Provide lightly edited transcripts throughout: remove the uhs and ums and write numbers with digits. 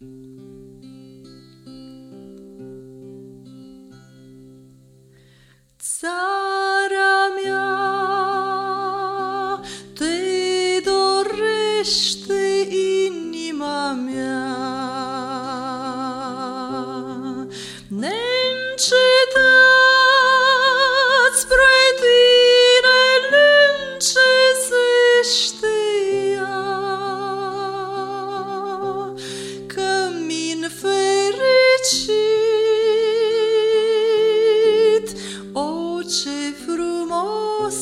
Țara mea te dorește inima mea, neîncetat spre tine lâncezește ea, cămin fericit, o, ce frumos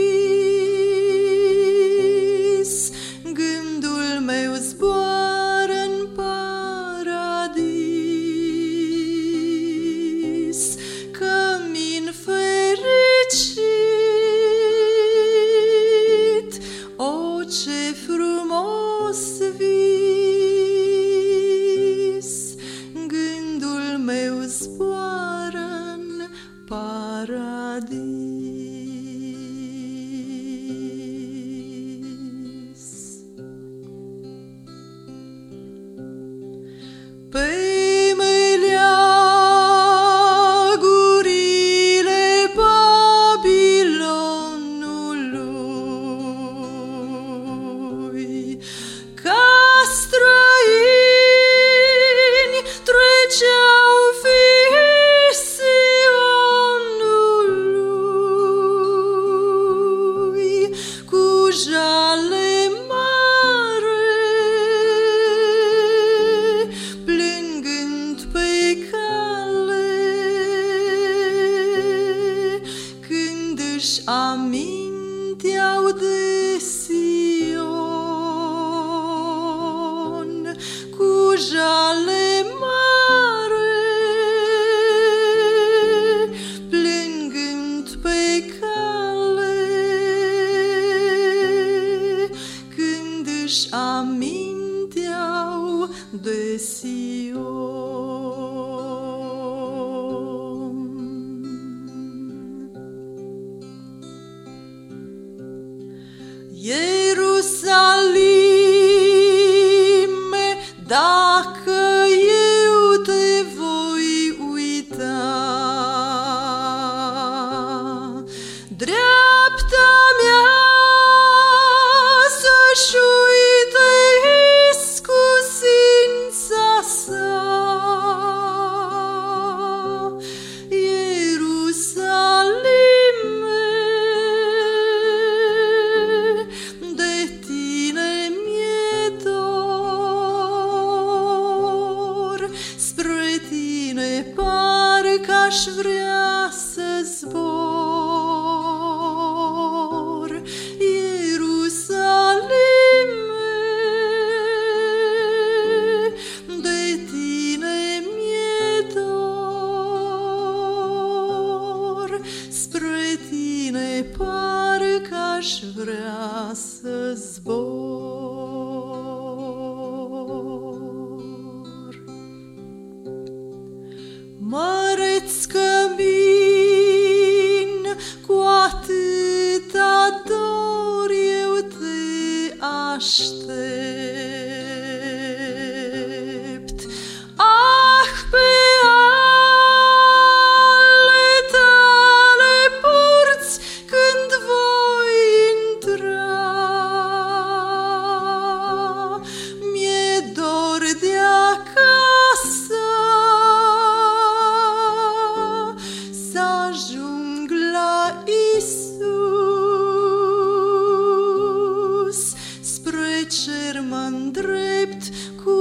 vis, gândul meu zboară-n paradis, cămin fericit, o, ce frumos vis, gândul meu zboară-n paradis. Pe meleagurile Babilonului, ca străini treceau fiii Sionului, cu jale mare, plângând pe cale, când își aminteau de Sion, cu jale mare, plângând pe cale, când își aminteau de Sion. Ierusalime, dacă eu te voi uita, dreapta mea să-și uite iscusința sa. Ierusalime, de tine mi-e dor, spre tine parcă-aș vrea să zbor. Ierusalime, de tine mi-e dor, spre tine parcă-aș vrea să zbor. Măreți cămin, cu atâta dor eu te aștept. Ah, pe ale tale porți când voi intra, mi-e dor de acasă, să ajung la Isus, spre cer mă-ndrept cu